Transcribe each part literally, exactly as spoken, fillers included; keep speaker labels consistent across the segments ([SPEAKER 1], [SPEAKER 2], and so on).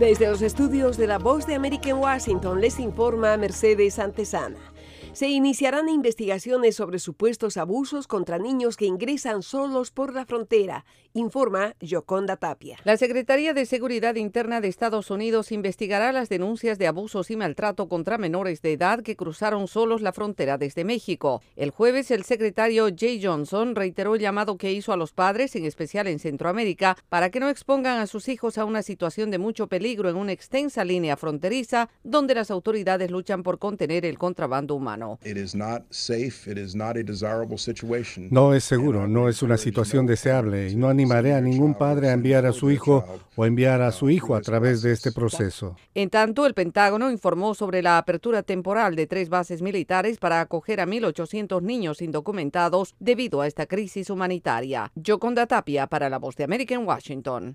[SPEAKER 1] Desde los estudios de La Voz de América en Washington les informa Mercedes Antesana. Se iniciarán investigaciones sobre supuestos abusos contra niños que ingresan solos por la frontera, informa Yoconda Tapia.
[SPEAKER 2] La Secretaría de Seguridad Interna de Estados Unidos investigará las denuncias de abusos y maltrato contra menores de edad que cruzaron solos la frontera desde México. El jueves, el secretario Jay Johnson reiteró el llamado que hizo a los padres, en especial en Centroamérica, para que no expongan a sus hijos a una situación de mucho peligro en una extensa línea fronteriza donde las autoridades luchan por contener el contrabando humano.
[SPEAKER 3] No es seguro, no es una situación deseable y no animaré a ningún padre a enviar a su hijo o enviar a su hijo a través de este proceso.
[SPEAKER 2] En tanto, el Pentágono informó sobre la apertura temporal de tres bases militares para acoger a mil ochocientos niños indocumentados debido a esta crisis humanitaria. Yoconda Tapia para La Voz de América en Washington.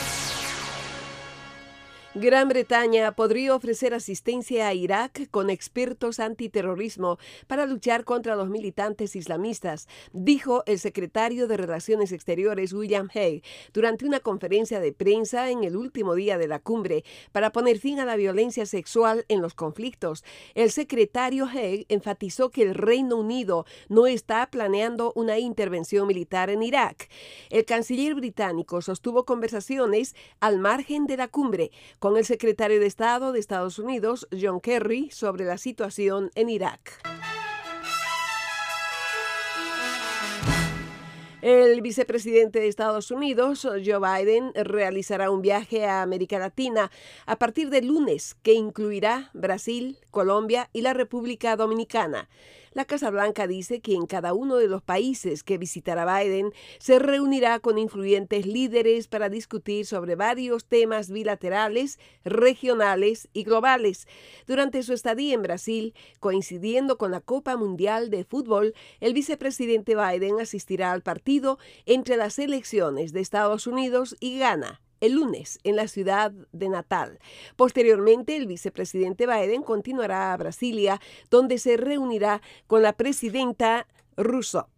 [SPEAKER 1] Gran Bretaña podría ofrecer asistencia a Irak con expertos antiterrorismo para luchar contra los militantes islamistas, dijo el secretario de Relaciones Exteriores William Hague durante una conferencia de prensa en el último día de la cumbre para poner fin a la violencia sexual en los conflictos. El secretario Hague enfatizó que el Reino Unido no está planeando una intervención militar en Irak. El canciller británico sostuvo conversaciones al margen de la cumbre con el secretario de Estado de Estados Unidos, John Kerry, sobre la situación en Irak. El vicepresidente de Estados Unidos, Joe Biden, realizará un viaje a América Latina a partir del lunes que incluirá Brasil, Colombia y la República Dominicana. La Casa Blanca dice que en cada uno de los países que visitará Biden se reunirá con influyentes líderes para discutir sobre varios temas bilaterales, regionales y globales. Durante su estadía en Brasil, coincidiendo con la Copa Mundial de Fútbol, el vicepresidente Biden asistirá al partido entre las selecciones de Estados Unidos y Ghana el lunes en la ciudad de Natal. Posteriormente, el vicepresidente Biden continuará a Brasilia, donde se reunirá con la presidenta Rousseff.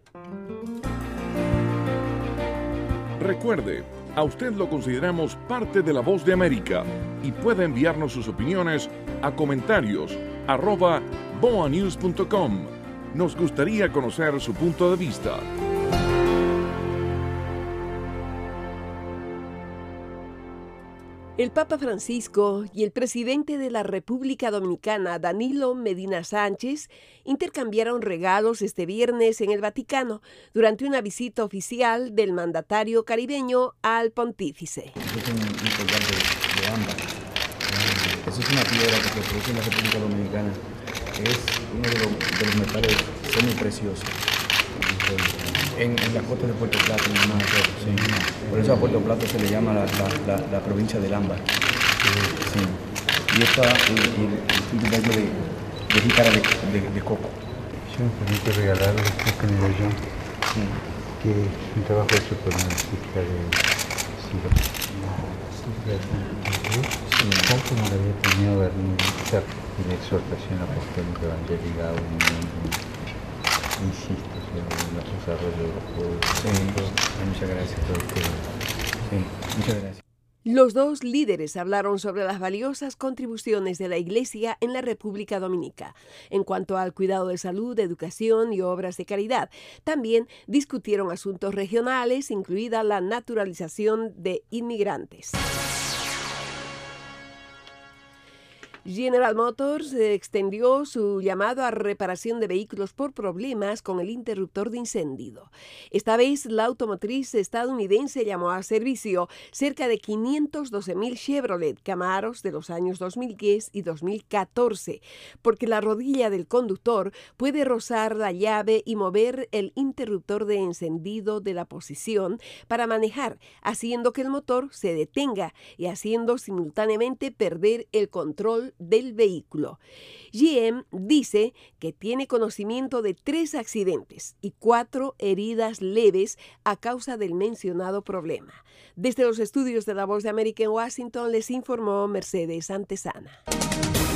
[SPEAKER 4] Recuerde, a usted lo consideramos parte de La Voz de América y puede enviarnos sus opiniones a comentarios arroba boa news punto com. Nos gustaría conocer su punto de vista.
[SPEAKER 1] El Papa Francisco y el presidente de la República Dominicana, Danilo Medina Sánchez, intercambiaron regalos este viernes en el Vaticano durante una visita oficial del mandatario caribeño al pontífice.
[SPEAKER 5] Eso es un, un collar de, de ámbar. Eso es una piedra que se produce en la República Dominicana. Es uno de los, de los metales semipreciosos. En, en la costa de Puerto Plata, en el mar, sí. Por eso a Puerto Plata se le llama la, la, la, la provincia del ámbar. Sí. Y esta y, y, un pedazo de, de jícara de, de, de coco.
[SPEAKER 6] Si me permite regalar esta generación, sí. Que es un trabajo hecho por una artista de Ciro. Un poco no la había tenido ver nunca. Y la exhortación apostólica evangélica a un mundo. Insisto sobre el desarrollo de los pueblos.
[SPEAKER 5] Sí, muchas gracias. Sí, muchas gracias.
[SPEAKER 1] Los dos líderes hablaron sobre las valiosas contribuciones de la Iglesia en la República Dominicana en cuanto al cuidado de salud, educación y obras de caridad. También discutieron asuntos regionales, incluida la naturalización de inmigrantes. General Motors extendió su llamado a reparación de vehículos por problemas con el interruptor de incendio. Esta vez, la automotriz estadounidense llamó a servicio cerca de quinientos doce mil Chevrolet Camaros de los años dos mil diez y dos mil catorce, porque la rodilla del conductor puede rozar la llave y mover el interruptor de encendido de la posición para manejar, haciendo que el motor se detenga y haciendo simultáneamente perder el control del vehículo. G M dice que tiene conocimiento de tres accidentes y cuatro heridas leves a causa del mencionado problema. Desde los estudios de La Voz de América en Washington les informó Mercedes Antesana.